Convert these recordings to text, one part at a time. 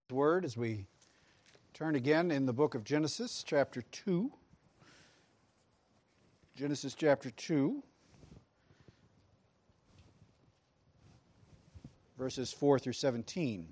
Word as we turn again in the book of Genesis, chapter 2. Genesis chapter 2, verses 4 through 17.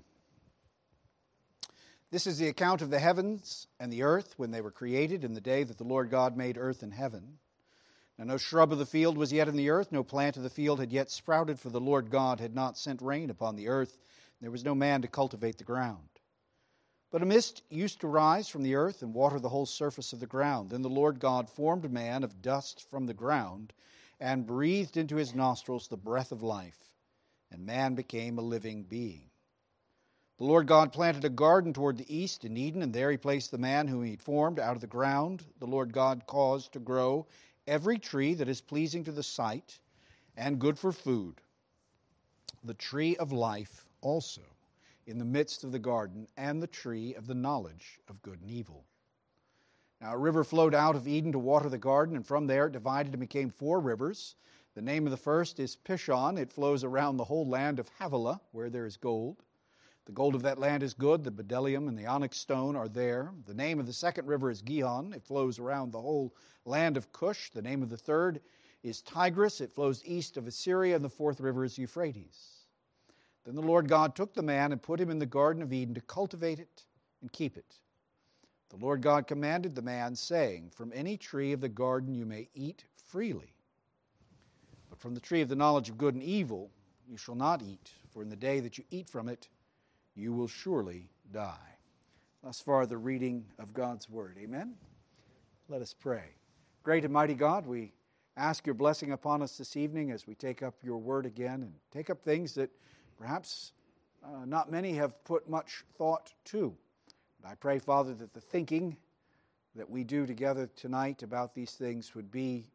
This is the account of the heavens and the earth when they were created in the day that the Lord God made earth and heaven. Now no shrub of the field was yet in the earth, no plant of the field had yet sprouted, for the Lord God had not sent rain upon the earth, and there was no man to cultivate the ground. But a mist used to rise from the earth and water the whole surface of the ground. Then the Lord God formed man of dust from the ground and breathed into his nostrils the breath of life, and man became a living being. The Lord God planted a garden toward the east in Eden, and there he placed the man whom he had formed. Out of the ground the Lord God caused to grow every tree that is pleasing to the sight and good for food, the tree of life also in the midst of the garden, and the tree of the knowledge of good and evil. Now a river flowed out of Eden to water the garden, and from there it divided and became 4 rivers. The name of the first is Pishon. It flows around the whole land of Havilah, where there is gold. The gold of that land is good. The bdellium and the onyx stone are there. The name of the second river is Gihon. It flows around the whole land of Cush. The name of the third is Tigris. It flows east of Assyria, and the 4th river is Euphrates. Then the Lord God took the man and put him in the Garden of Eden to cultivate it and keep it. The Lord God commanded the man, saying, "From any tree of the garden you may eat freely, but from the tree of the knowledge of good and evil you shall not eat, for in the day that you eat from it you will surely die." Thus far the reading of God's Word. Amen? Let us pray. Great and mighty God, we ask your blessing upon us this evening as we take up your Word again and take up things that perhaps not many have put much thought to. And I pray, Father, that the thinking that we do together tonight about these things would be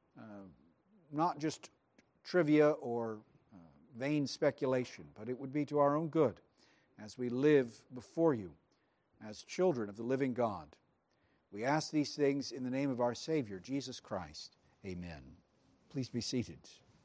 not just trivia or vain speculation, but it would be to our own good as we live before you as children of the living God. We ask these things in the name of our Savior, Jesus Christ. Amen. Please be seated.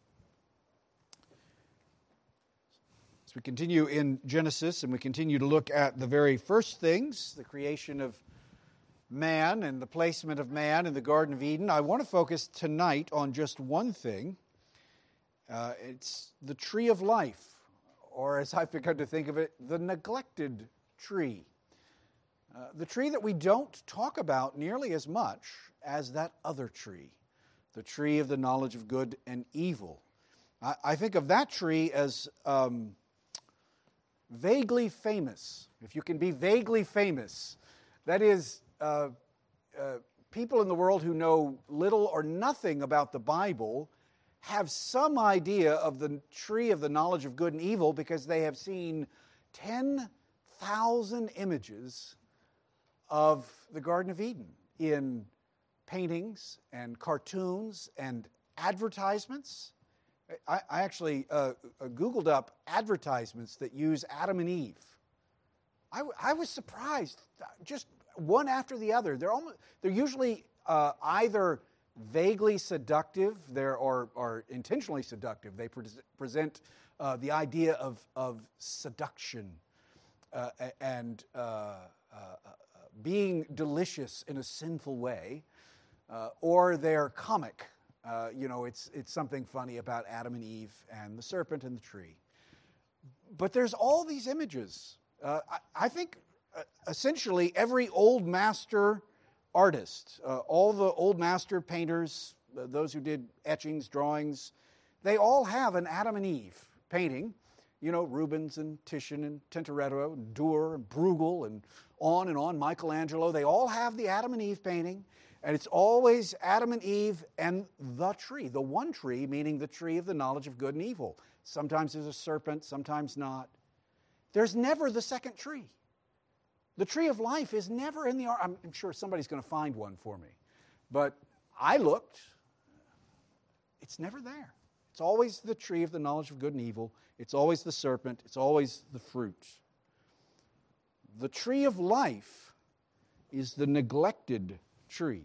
As we continue in Genesis and we continue to look at the very first things, the creation of man and the placement of man in the Garden of Eden, I want to focus tonight on just one thing. It's the tree of life, or as I've begun to think of it, the neglected tree. The tree that we don't talk about nearly as much as that other tree, the tree of the knowledge of good and evil. I think of that tree as vaguely famous. If you can be vaguely famous, that is, people in the world who know little or nothing about the Bible have some idea of the tree of the knowledge of good and evil because they have seen 10,000 images of the Garden of Eden in paintings and cartoons and advertisements. I actually Googled up advertisements that use Adam and Eve. I was surprised, just one after the other. They're usually either vaguely seductive, or intentionally seductive. They present the idea of seduction and being delicious in a sinful way, or they're comic. It's something funny about Adam and Eve and the serpent and the tree. But there's all these images. I think essentially every old master artist, all the old master painters, those who did etchings, drawings, they all have an Adam and Eve painting. Rubens and Titian and Tintoretto and Durer and Bruegel and on, Michelangelo. They all have the Adam and Eve painting. And it's always Adam and Eve and the tree, the one tree, meaning the tree of the knowledge of good and evil. Sometimes there's a serpent, sometimes not. There's never the second tree. The tree of life is never in the ark. I'm sure somebody's going to find one for me. But I looked. It's never there. It's always the tree of the knowledge of good and evil. It's always the serpent. It's always the fruit. The tree of life is the neglected tree.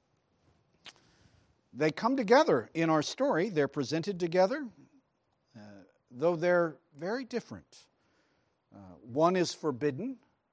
They come together in our story. They're presented together, though they're very different. One is forbidden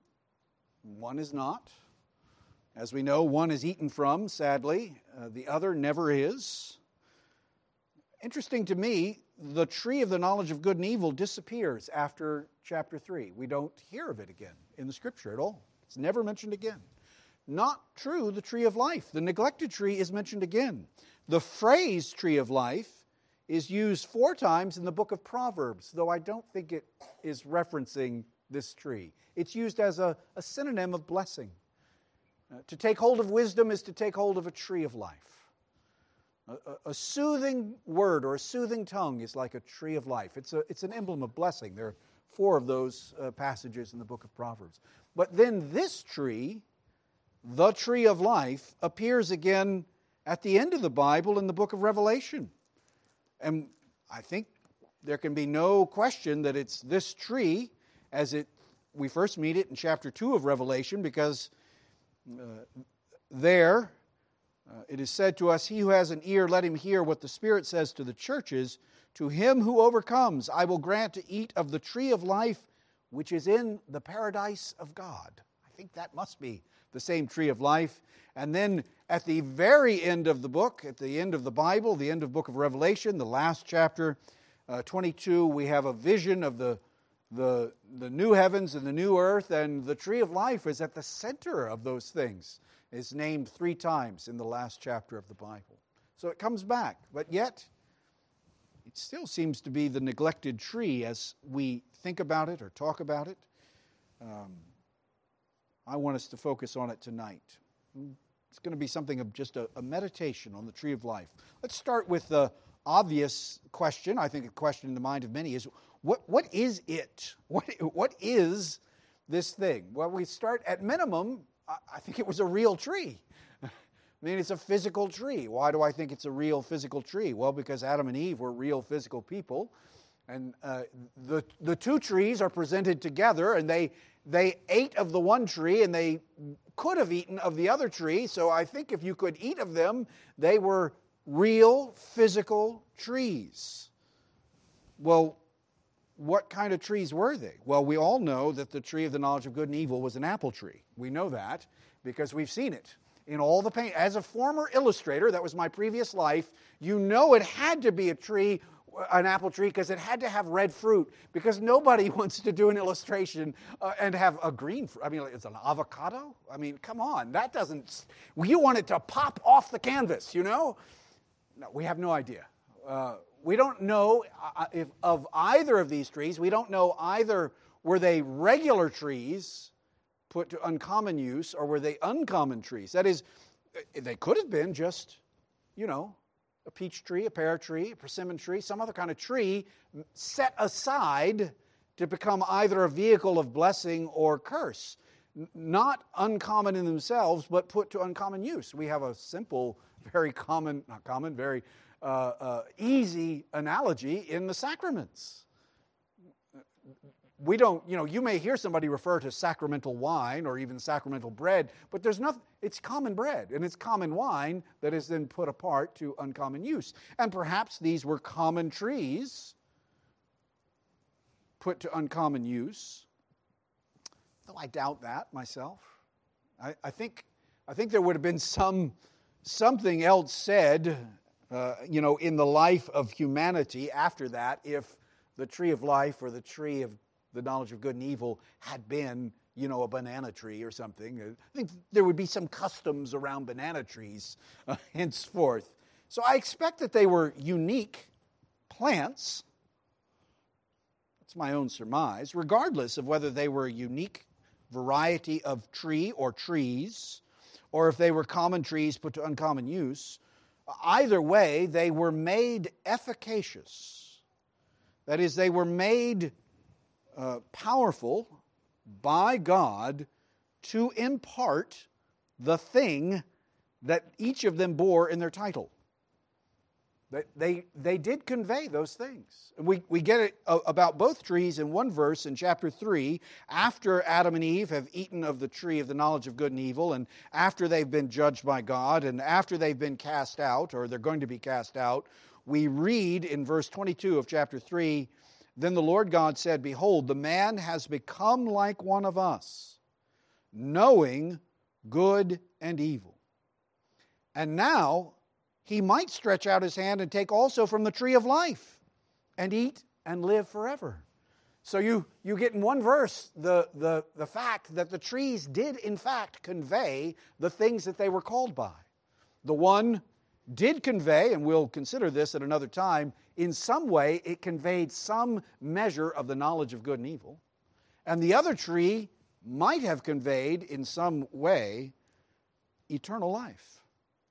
One is not. As we know, one is eaten from, sadly. The other never is. Interesting to me, the tree of the knowledge of good and evil disappears after chapter 3. We don't hear of it again in the Scripture at all. It's never mentioned again. Not true, the tree of life. The neglected tree is mentioned again. The phrase tree of life is used 4 times in the book of Proverbs, though I don't think it is referencing this tree. It's used as a synonym of blessing. To take hold of wisdom is to take hold of a tree of life. A soothing word or a soothing tongue is like a tree of life. It's an emblem of blessing. There are 4 of those passages in the book of Proverbs. But then this tree, the tree of life, appears again at the end of the Bible in the book of Revelation. And I think there can be no question that it's this tree we first meet it in chapter 2 of Revelation, because there it is said to us, "He who has an ear, let him hear what the Spirit says to the churches. To him who overcomes, I will grant to eat of the tree of life, which is in the paradise of God." I think that must be the same tree of life. And then at the very end of the book, at the end of the Bible, the end of the book of Revelation, the last chapter, 22, we have a vision of the new heavens and the new earth, and the tree of life is at the center of those things. It's named 3 times in the last chapter of the Bible. So it comes back, but yet it still seems to be the neglected tree as we think about it or talk about it. I want us to focus on it tonight. It's going to be something of just a meditation on the tree of life. Let's start with the obvious question. I think a question in the mind of many is, what is it? What is this thing? Well, we start at minimum, I think it was a real tree. I mean, it's a physical tree. Why do I think it's a real physical tree? Well, because Adam and Eve were real physical people. And the 2 trees are presented together, and they ate of the one tree, and they could have eaten of the other tree. So I think if you could eat of them, they were real physical trees. Well, what kind of trees were they? Well, we all know that the tree of the knowledge of good and evil was an apple tree. We know that because we've seen it in all the paint. As a former illustrator, that was my previous life, you know it had to be an apple tree, because it had to have red fruit, because nobody wants to do an illustration and have a green fruit. I mean, it's an avocado? I mean, come on. That doesn't... You want it to pop off the canvas, you know? No, we have no idea. We don't know if of either of these trees. We don't know either were they regular trees put to uncommon use, or were they uncommon trees. That is, they could have been just, a peach tree, a pear tree, a persimmon tree, some other kind of tree set aside to become either a vehicle of blessing or curse. Not uncommon in themselves, but put to uncommon use. We have a simple, very common, not common, very easy analogy in the sacraments. We don't, you may hear somebody refer to sacramental wine or even sacramental bread, but there's nothing, it's common bread and it's common wine that is then put apart to uncommon use. And perhaps these were common trees put to uncommon use, though I doubt that myself. I think there would have been something else said, in the life of humanity after that, if the tree of life or the tree of the knowledge of good and evil had been, a banana tree or something. I think there would be some customs around banana trees henceforth. So I expect that they were unique plants. That's my own surmise, regardless of whether they were a unique variety of tree or trees, or if they were common trees put to uncommon use. Either way, they were made efficacious. That is, they were made powerful by God to impart the thing that each of them bore in their title. They did convey those things. And we get it about both trees in one verse in chapter 3, after Adam and Eve have eaten of the tree of the knowledge of good and evil, and after they've been judged by God, and after they've been cast out, or they're going to be cast out, we read in verse 22 of chapter 3, "Then the Lord God said, Behold, the man has become like one of us, knowing good and evil. And now he might stretch out his hand and take also from the tree of life and eat and live forever. So you get in one verse the fact that the trees did in fact convey the things that they were called by. The one did convey, and we'll consider this at another time, in some way it conveyed some measure of the knowledge of good and evil. And the other tree might have conveyed in some way eternal life.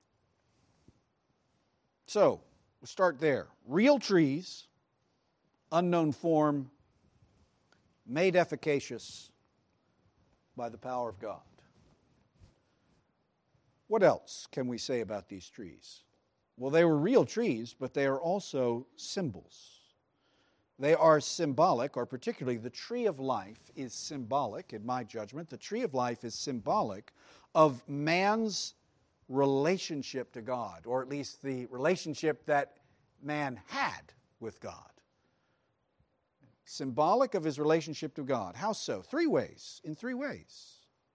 So, we'll start there. Real trees, unknown form, made efficacious by the power of God. What else can we say about these trees? Well, they were real trees, but they are also symbols. They are symbolic, or particularly the tree of life is symbolic, in my judgment. The tree of life is symbolic of man's relationship to God, or at least the relationship that man had with God. Symbolic of his relationship to God. How so? In three ways.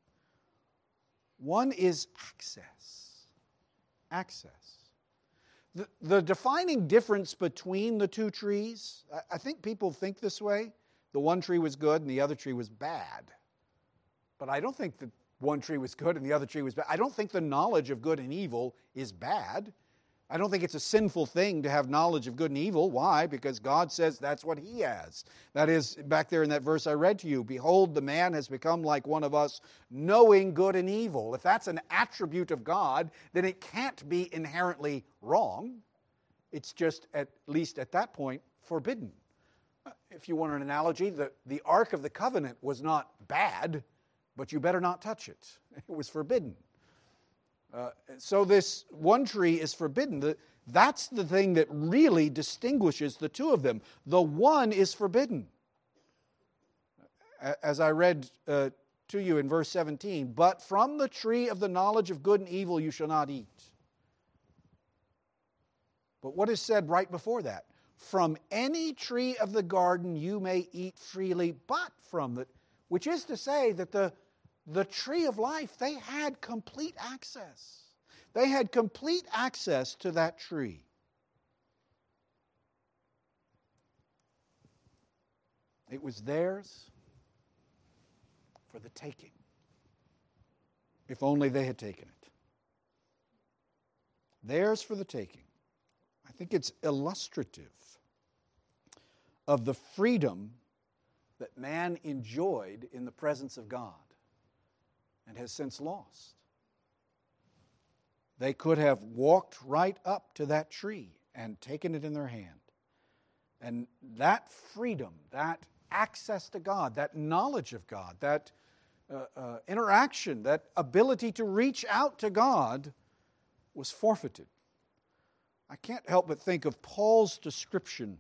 One is access. Access. The defining difference between the two trees, I think people think this way. The one tree was good and the other tree was bad. But I don't think that one tree was good and the other tree was bad. I don't think the knowledge of good and evil is bad. I don't think it's a sinful thing to have knowledge of good and evil. Why? Because God says that's what he has. That is, back there in that verse I read to you, behold, the man has become like one of us, knowing good and evil. If that's an attribute of God, then it can't be inherently wrong. It's just, at least at that point, forbidden. If you want an analogy, the Ark of the Covenant was not bad, but you better not touch it. It was forbidden. So this one tree is forbidden. That's the thing that really distinguishes the two of them. The one is forbidden. As I read to you in verse 17, but from the tree of the knowledge of good and evil you shall not eat. But what is said right before that? From any tree of the garden you may eat freely, but from the, which is to say that the tree of life, they had complete access. They had complete access to that tree. It was theirs for the taking, if only they had taken it. Theirs for the taking. I think it's illustrative of the freedom that man enjoyed in the presence of God and has since lost. They could have walked right up to that tree and taken it in their hand. And that freedom, that access to God, that knowledge of God, that interaction, that ability to reach out to God was forfeited. I can't help but think of Paul's description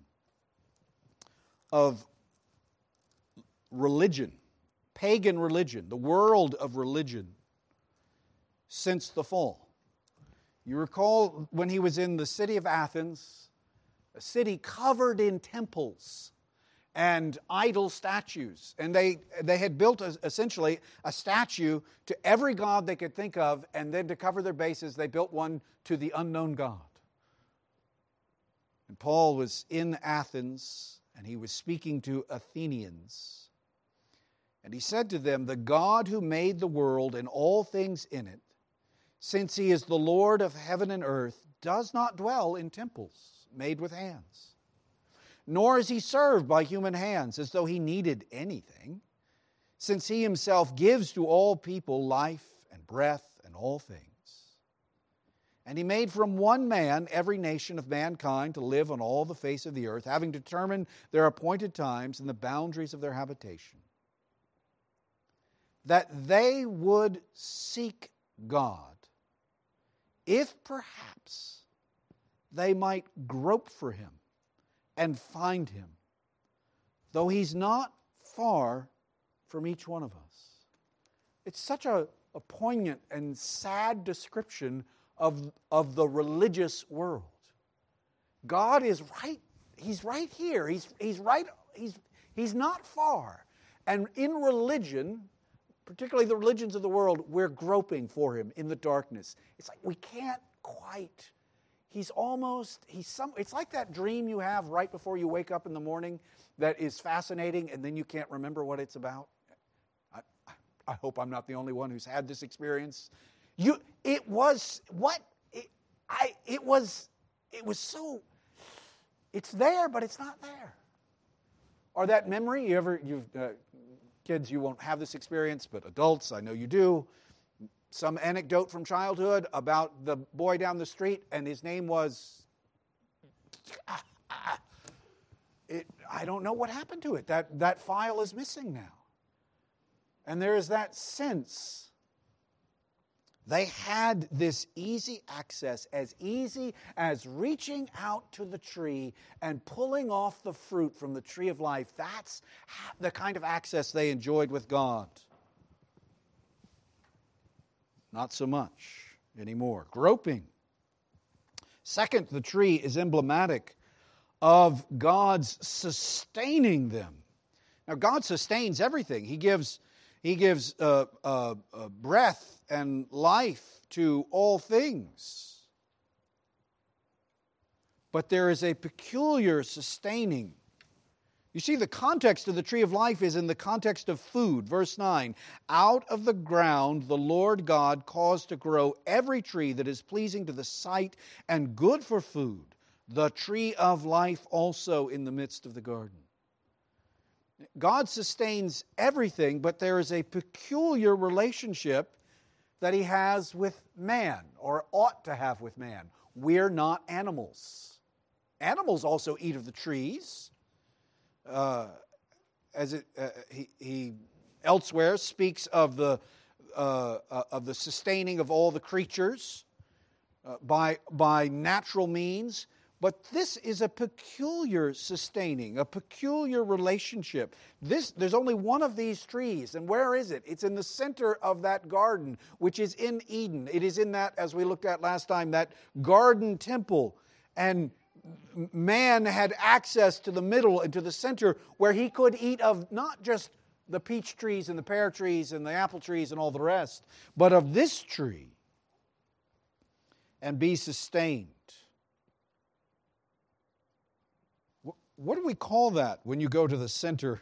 of religion, pagan religion, the world of religion since the fall. You recall when he was in the city of Athens, a city covered in temples and idol statues. And they had built essentially a statue to every god they could think of, and then to cover their bases, they built one to the unknown God. And Paul was in Athens, and he was speaking to Athenians. And he said to them, the God who made the world and all things in it, since he is the Lord of heaven and earth, does not dwell in temples made with hands. Nor is he served by human hands as though he needed anything, since he himself gives to all people life and breath and all things. And he made from one man every nation of mankind to live on all the face of the earth, having determined their appointed times and the boundaries of their habitation, that they would seek God, if perhaps they might grope for him and find him, though he's not far from each one of us. It's such a poignant and sad description of the religious world. God is right, he's right here. He's not far. And in religion, particularly the religions of the world, we're groping for him in the darkness. It's like we can't quite. It's like that dream you have right before you wake up in the morning that is fascinating and then you can't remember what it's about. I hope I'm not the only one who's had this experience. It was so, it's there, but it's not there. Or that memory, kids, you won't have this experience, but adults, I know you do. Some anecdote from childhood about the boy down the street, and his name was, I don't know what happened to it. That file is missing now. And there is that sense. They had this easy access, as easy as reaching out to the tree and pulling off the fruit from the tree of life. That's the kind of access they enjoyed with God. Not so much anymore. Groping. Second, the tree is emblematic of God's sustaining them. Now, God sustains everything. He gives breath and life to all things. But there is a peculiar sustaining. You see, the context of the tree of life is in the context of food. Verse 9, out of the ground the Lord God caused to grow every tree that is pleasing to the sight and good for food, the tree of life also in the midst of the garden. God sustains everything, but there is a peculiar relationship that He has with man, or ought to have with man. We're not animals. Animals also eat of the trees. He elsewhere speaks of the sustaining of all the creatures by natural means. But this is a peculiar sustaining, a peculiar relationship. There's only one of these trees, and where is it? It's in the center of that garden, which is in Eden. It is in that, as we looked at last time, that garden temple. And man had access to the middle and to the center where he could eat of not just the peach trees and the pear trees and the apple trees and all the rest, but of this tree and be sustained. What do we call that when you go to the center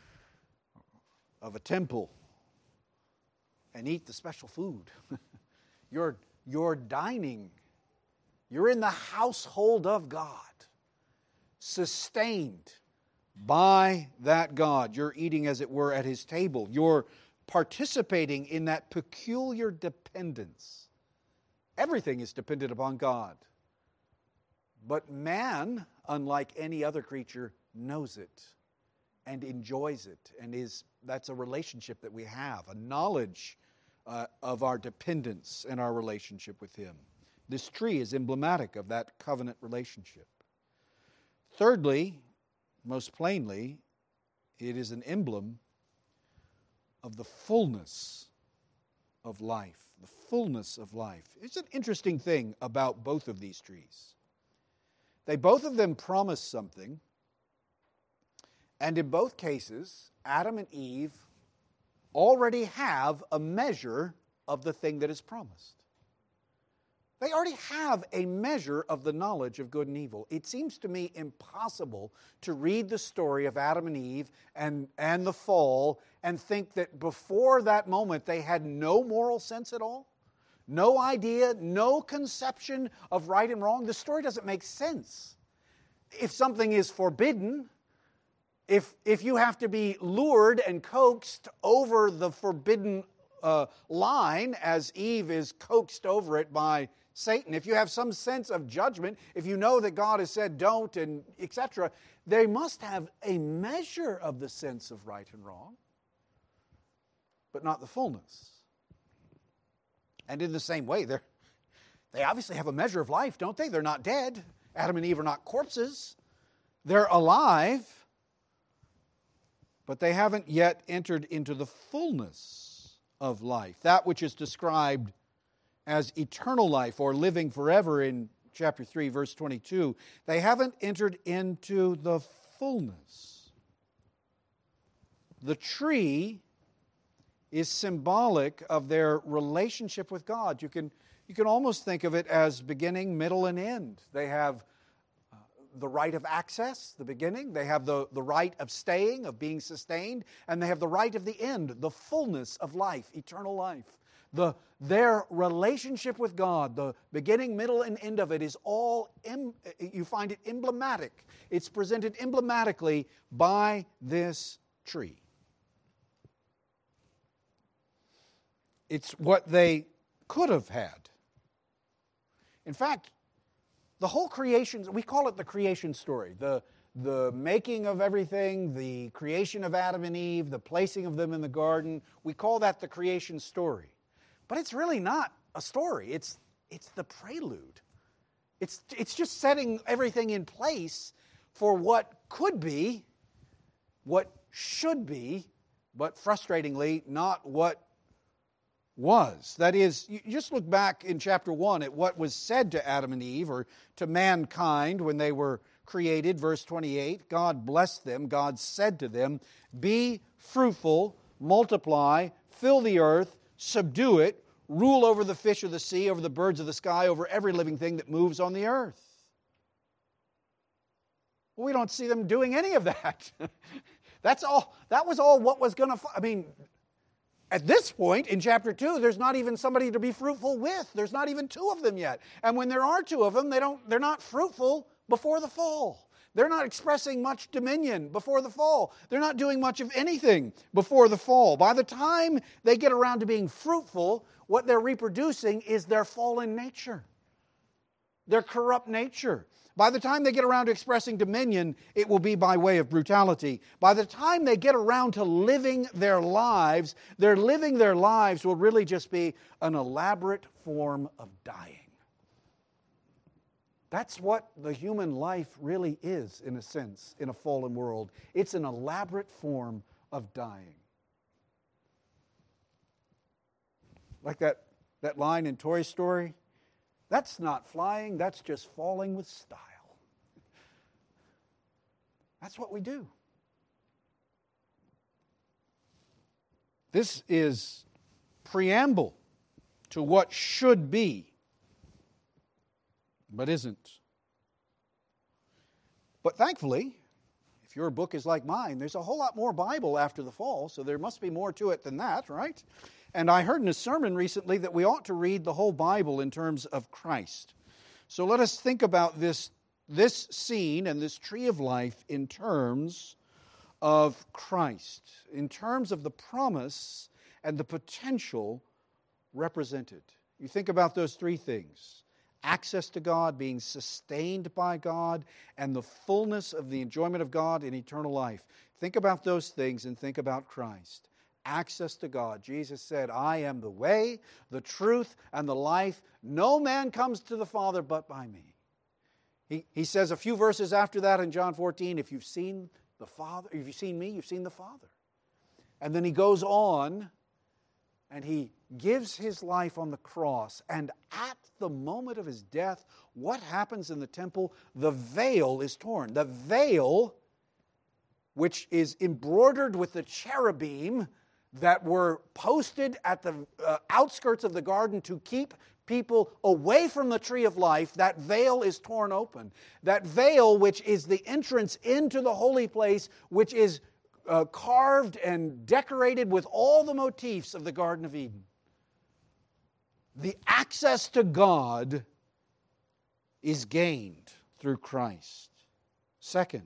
of a temple and eat the special food? You're dining. You're in the household of God, sustained by that God. You're eating, as it were, at His table. You're participating in that peculiar dependence. Everything is dependent upon God. But man, unlike any other creature, knows it and enjoys it. And that's a relationship that we have, a knowledge of our dependence and our relationship with Him. This tree is emblematic of that covenant relationship. Thirdly, most plainly, it is an emblem of the fullness of life. The fullness of life. It's an interesting thing about both of these trees. Both of them promise something, and in both cases, Adam and Eve already have a measure of the thing that is promised. They already have a measure of the knowledge of good and evil. It seems to me impossible to read the story of Adam and Eve and the fall and think that before that moment they had no moral sense at all. No idea, no conception of right and wrong. The story doesn't make sense. If something is forbidden, if you have to be lured and coaxed over the forbidden line as Eve is coaxed over it by Satan, if you have some sense of judgment, if you know that God has said don't and etc., they must have a measure of the sense of right and wrong, but not the fullness. And in the same way, they obviously have a measure of life, don't they? They're not dead. Adam and Eve are not corpses. They're alive, but they haven't yet entered into the fullness of life, that which is described as eternal life or living forever in chapter 3, verse 22. They haven't entered into the fullness. The tree is symbolic of their relationship with God. You can almost think of it as beginning, middle, and end. They have the right of access, the beginning. They have the right of staying, of being sustained. And they have the right of the end, the fullness of life, eternal life. Their relationship with God, the beginning, middle, and end of it is all, you find it emblematic. It's presented emblematically by this tree. It's what they could have had. In fact, the whole creation, we call it the creation story. The making of everything, the creation of Adam and Eve, the placing of them in the garden, we call that the creation story. But it's really not a story. It's the prelude. It's just setting everything in place for what could be, what should be, but frustratingly, not what was. That is, you just look back in chapter 1 at what was said to Adam and Eve, or to mankind when they were created. Verse 28, God blessed them. God said to them, be fruitful, multiply, fill the earth, subdue it, rule over the fish of the sea, over the birds of the sky, over every living thing that moves on the earth. Well, we don't see them doing any of that. That's all. That was all what was going to... At this point, in chapter 2, there's not even somebody to be fruitful with. There's not even two of them yet. And when there are two of them, they're not fruitful before the fall. They're not expressing much dominion before the fall. They're not doing much of anything before the fall. By the time they get around to being fruitful, what they're reproducing is their fallen nature, their corrupt nature. By the time they get around to expressing dominion, it will be by way of brutality. By the time they get around to living their lives, their living their lives will really just be an elaborate form of dying. That's what the human life really is, in a sense, in a fallen world. It's an elaborate form of dying. Like that line in Toy Story, that's not flying, that's just falling with style. That's what we do. This is preamble to what should be, but isn't. But thankfully, if your book is like mine, there's a whole lot more Bible after the fall, so there must be more to it than that, right? And I heard in a sermon recently that we ought to read the whole Bible in terms of Christ. So let us think about this scene and this tree of life in terms of Christ, in terms of the promise and the potential represented. You think about those three things: access to God, being sustained by God, and the fullness of the enjoyment of God in eternal life. Think about those things and think about Christ. Access to God. Jesus said, I am the way, the truth, and the life. No man comes to the Father but by me. He says a few verses after that in John 14, if you've seen the Father, if you've seen me, you've seen the Father. And then he goes on and he gives his life on the cross. And at the moment of his death, what happens in the temple? The veil is torn. The veil, which is embroidered with the cherubim that were posted at the outskirts of the garden to keep people away from the tree of life, that veil is torn open. That veil, which is the entrance into the holy place, which is carved and decorated with all the motifs of the Garden of Eden. The access to God is gained through Christ. Second,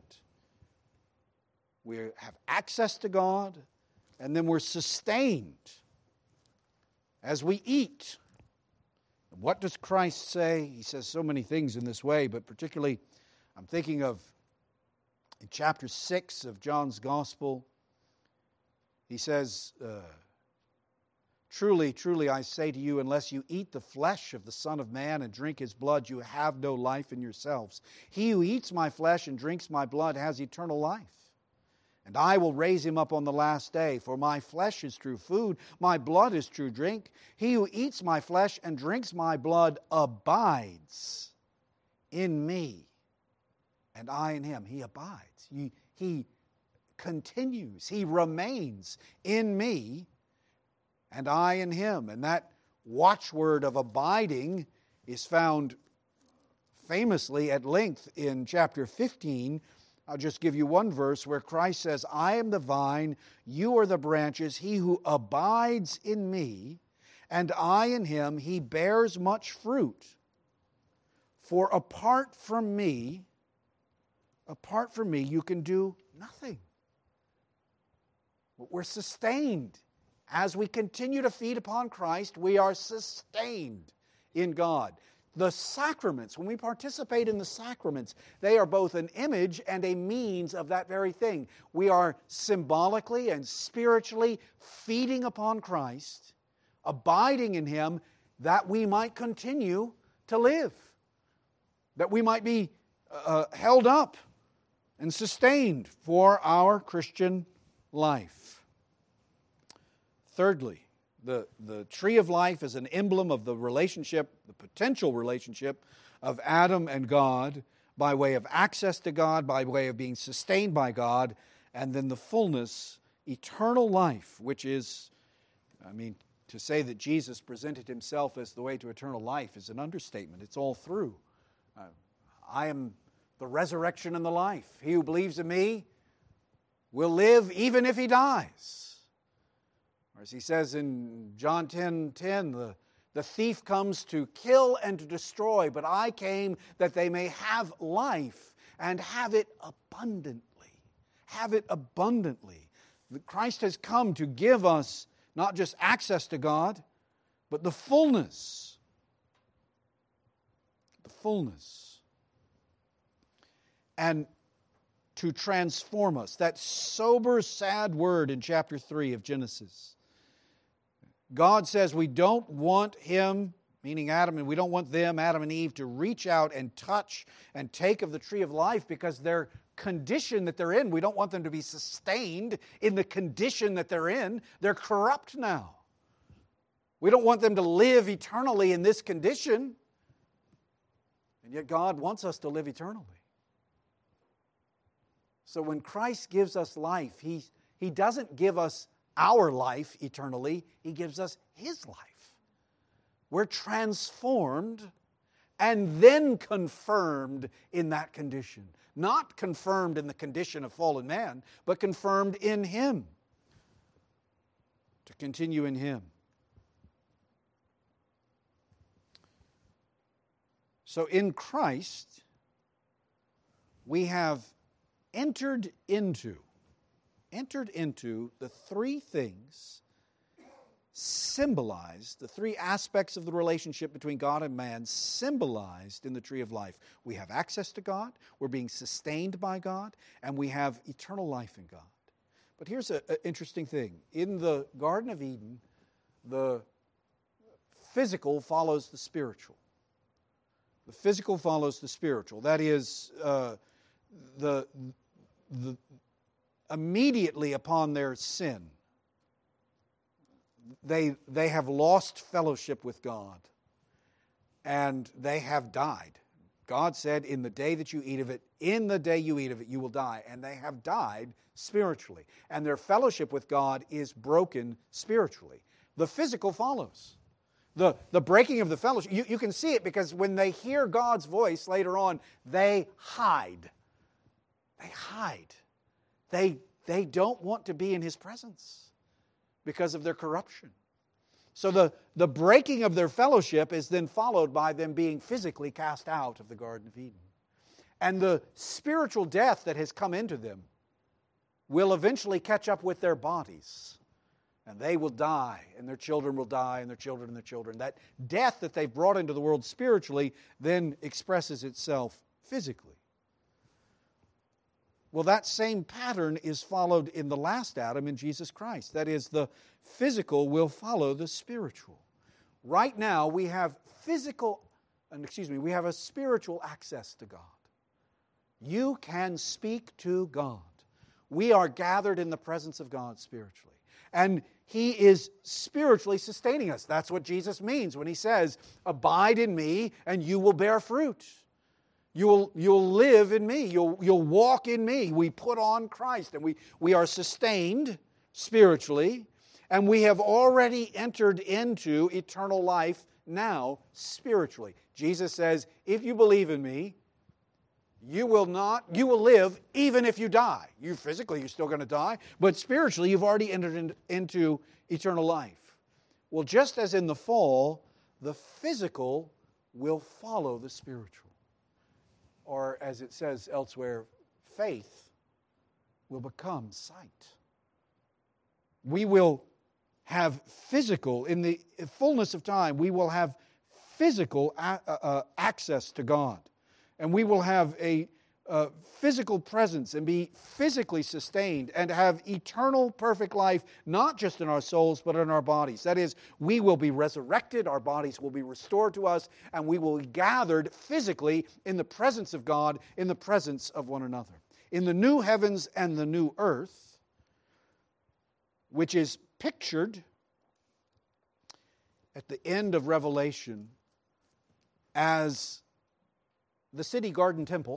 we have access to God, and then we're sustained as we eat. What does Christ say? He says so many things in this way, but particularly I'm thinking of in chapter 6 of John's Gospel. He says, truly, truly, I say to you, unless you eat the flesh of the Son of Man and drink his blood, you have no life in yourselves. He who eats my flesh and drinks my blood has eternal life. And I will raise him up on the last day. For my flesh is true food, my blood is true drink. He who eats my flesh and drinks my blood abides in me, and I in him. He abides. He continues. He remains in me, and I in him. And that watchword of abiding is found famously at length in chapter 15. I'll just give you one verse where Christ says, I am the vine, you are the branches. He who abides in me, and I in him, he bears much fruit. For apart from me, you can do nothing. We're sustained. As we continue to feed upon Christ, we are sustained in God. The sacraments, when we participate in the sacraments, they are both an image and a means of that very thing. We are symbolically and spiritually feeding upon Christ, abiding in him, that we might continue to live, that we might be held up and sustained for our Christian life. Thirdly, the tree of life is an emblem of the relationship, the potential relationship of Adam and God, by way of access to God, by way of being sustained by God, and then the fullness, eternal life, which is, to say that Jesus presented himself as the way to eternal life is an understatement. It's all through. I am the resurrection and the life. He who believes in me will live even if he dies. Or as he says in John 10:10, the thief comes to kill and to destroy, but I came that they may have life and have it abundantly. Have it abundantly. Christ has come to give us not just access to God, but the fullness. The fullness. And to transform us. That sober, sad word in chapter 3 of Genesis. God says we don't want him, meaning Adam, and we don't want them, Adam and Eve, to reach out and touch and take of the tree of life because their condition that they're in, we don't want them to be sustained in the condition that they're in. They're corrupt now. We don't want them to live eternally in this condition. And yet God wants us to live eternally. So when Christ gives us life, He doesn't give us our life eternally. He gives us His life. We're transformed and then confirmed in that condition. Not confirmed in the condition of fallen man, but confirmed in Him. To continue in Him. So in Christ, we have entered into the three things symbolized, the three aspects of the relationship between God and man symbolized in the tree of life. We have access to God, we're being sustained by God, and we have eternal life in God. But here's an interesting thing. In the Garden of Eden, the physical follows the spiritual. The physical follows the spiritual. That is, the immediately upon their sin, they have lost fellowship with God, and they have died. God said, in the day that you eat of it, you will die. And they have died spiritually. And their fellowship with God is broken spiritually. The physical follows. The breaking of the fellowship, you can see it because when they hear God's voice later on, they hide. They hide. They don't want to be in His presence because of their corruption. So the breaking of their fellowship is then followed by them being physically cast out of the Garden of Eden. And the spiritual death that has come into them will eventually catch up with their bodies. And they will die, and their children will die, and their children and their children. That death that they've brought into the world spiritually then expresses itself physically. Well, that same pattern is followed in the last Adam, in Jesus Christ. That is, the physical will follow the spiritual. Right now, we have we have a spiritual access to God. You can speak to God. We are gathered in the presence of God spiritually. And He is spiritually sustaining us. That's what Jesus means when He says, abide in me and you will bear fruit. You'll live in me. You'll walk in me. We put on Christ and we are sustained spiritually. And we have already entered into eternal life now, spiritually. Jesus says, if you believe in me, you will live even if you die. You're still going to die, but spiritually you've already entered into eternal life. Well, just as in the fall, the physical will follow the spiritual. Or as it says elsewhere, faith will become sight. We will have physical, in the fullness of time, we will have physical access to God. And we will have a physical presence and be physically sustained and have eternal perfect life, not just in our souls, but in our bodies. That is, we will be resurrected, our bodies will be restored to us, and we will be gathered physically in the presence of God, in the presence of one another. In the new heavens and the new earth, which is pictured at the end of Revelation as the city garden temple,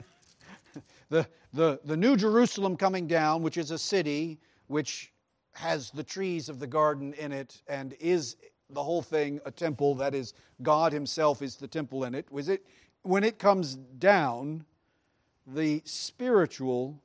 the New Jerusalem coming down, which is a city which has the trees of the garden in it and is the whole thing a temple, that is, God Himself is the temple in it. When it comes down, the spiritual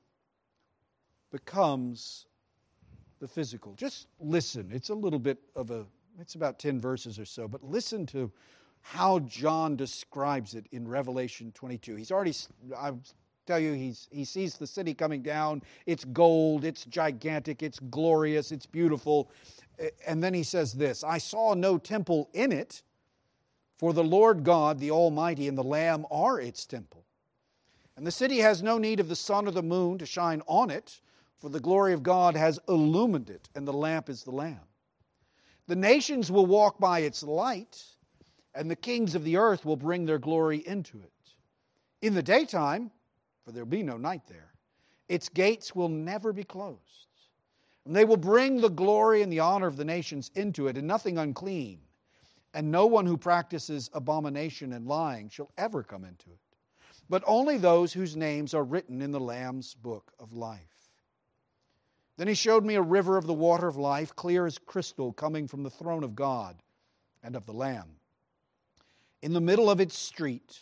becomes the physical. Just listen. It's it's about 10 verses or so, but listen to how John describes it in Revelation 22. I tell you, he sees the city coming down. It's gold, it's gigantic, it's glorious, it's beautiful. And then he says this, I saw no temple in it, for the Lord God, the Almighty, and the Lamb are its temple. And the city has no need of the sun or the moon to shine on it, for the glory of God has illumined it, and the lamp is the Lamb. The nations will walk by its light, and the kings of the earth will bring their glory into it. In the daytime, for there will be no night there, its gates will never be closed. And they will bring the glory and the honor of the nations into it, and nothing unclean, and no one who practices abomination and lying shall ever come into it, but only those whose names are written in the Lamb's book of life. Then he showed me a river of the water of life, clear as crystal, coming from the throne of God and of the Lamb. In the middle of its street,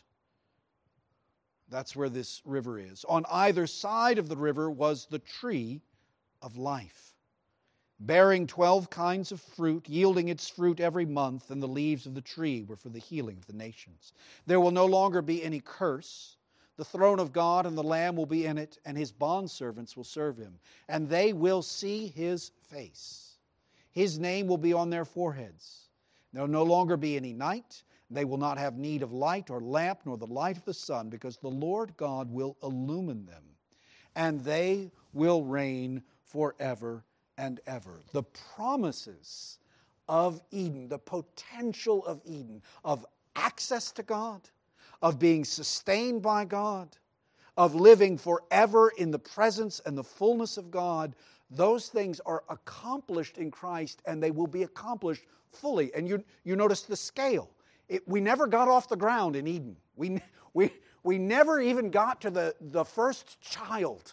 that's where this river is, on either side of the river was the tree of life, bearing 12 kinds of fruit, yielding its fruit every month, and the leaves of the tree were for the healing of the nations. There will no longer be any curse. The throne of God and the Lamb will be in it, and His bondservants will serve Him, and they will see His face. His name will be on their foreheads. There will no longer be any night. They will not have need of light or lamp, nor the light of the sun, because the Lord God will illumine them, and they will reign forever and ever. The promises of Eden, the potential of Eden, of access to God, of being sustained by God, of living forever in the presence and the fullness of God, those things are accomplished in Christ, and they will be accomplished fully. And you notice the scale. We never got off the ground in Eden. We never even got to the first child.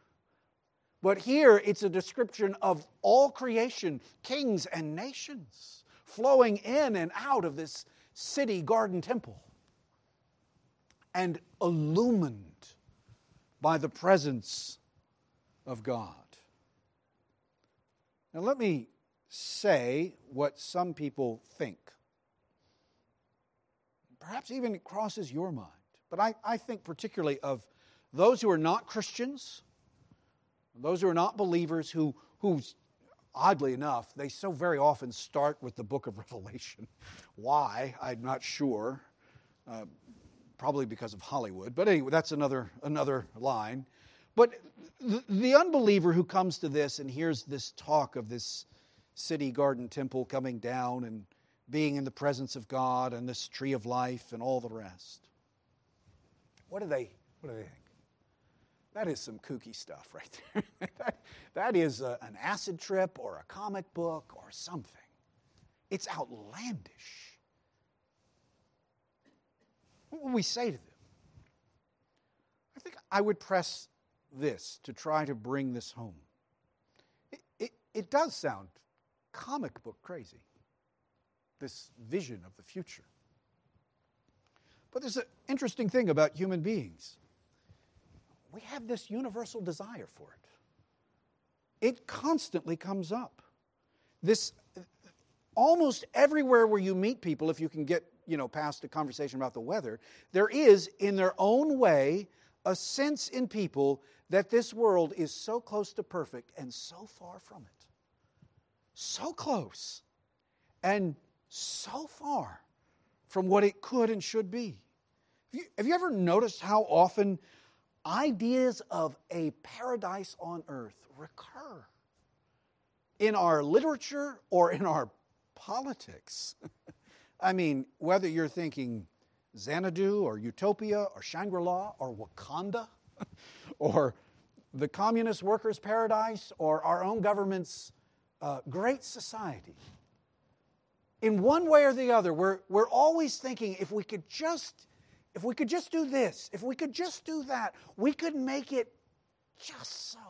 But here it's a description of all creation, kings and nations, flowing in and out of this city garden temple, and illumined by the presence of God. Now let me say what some people think. Perhaps even it crosses your mind. But I think particularly of those who are not Christians, those who are not believers, who oddly enough, they so very often start with the book of Revelation. Why? I'm not sure. Probably because of Hollywood. But anyway, that's another line. But the unbeliever who comes to this and hears this talk of this city garden temple coming down and being in the presence of God and this tree of life and all the rest, what do they think? That is some kooky stuff right there. that is an acid trip or a comic book or something. It's outlandish. What will we say to them? I think I would press this to try to bring this home. It does sound comic book crazy, this vision of the future. But there's an interesting thing about human beings. We have this universal desire for it. It constantly comes up. This, almost everywhere where you meet people, if you can get, past a conversation about the weather, there is, in their own way, a sense in people that this world is so close to perfect and so far from it. So close and so far from what it could and should be. Have you ever noticed how often ideas of a paradise on earth recur in our literature or in our politics? I mean, whether you're thinking Xanadu or Utopia or Shangri-La or Wakanda or the communist workers' paradise or our own government's great society. In one way or the other, we're always thinking if we could just do this, if we could just do that, we could make it just so.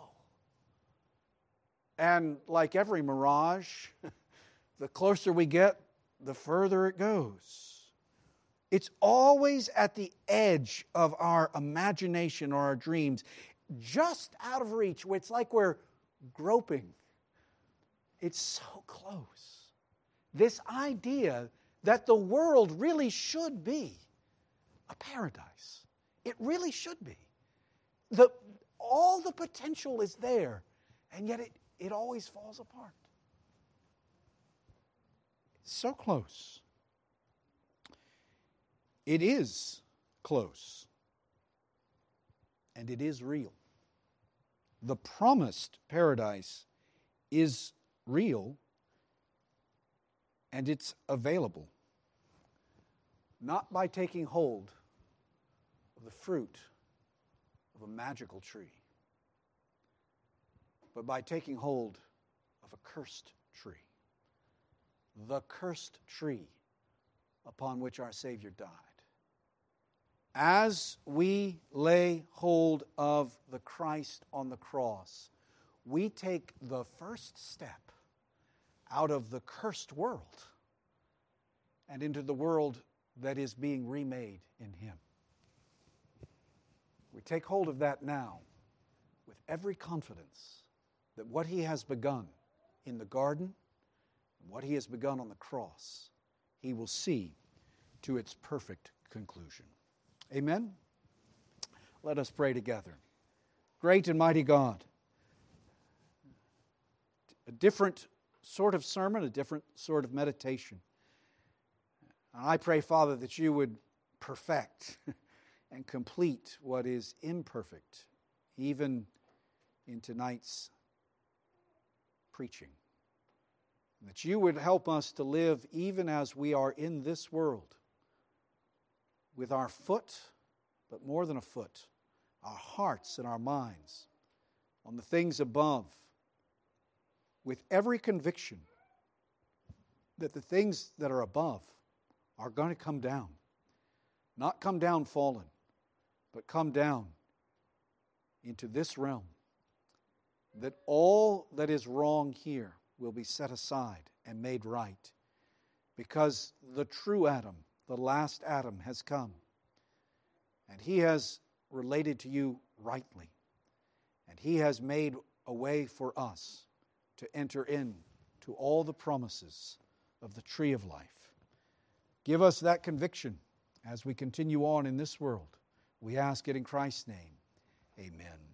And like every mirage, the closer we get, the further it goes. It's always at the edge of our imagination or our dreams, just out of reach. It's like we're groping. It's so close. This idea that the world really should be a paradise. It really should be. All the potential is there, and yet it always falls apart. It's so close. It is close, and it is real. The promised paradise is real, and it's available. Not by taking hold of the fruit of a magical tree, but by taking hold of a cursed tree. The cursed tree upon which our Savior died. As we lay hold of the Christ on the cross, we take the first step out of the cursed world and into the world that is being remade in Him. We take hold of that now with every confidence that what He has begun in the garden and what He has begun on the cross, He will see to its perfect conclusion. Amen? Let us pray together. Great and mighty God, a different sort of sermon, a different sort of meditation. And I pray, Father, that You would perfect and complete what is imperfect, even in tonight's preaching. And that You would help us to live even as we are in this world, with our foot, but more than a foot, our hearts and our minds on the things above, with every conviction that the things that are above are going to come down. Not come down fallen, but come down into this realm. That all that is wrong here will be set aside and made right, because the true Adam, the last Adam, has come, and He has related to You rightly, and He has made a way for us to enter into all the promises of the tree of life. Give us that conviction as we continue on in this world. We ask it in Christ's name. Amen.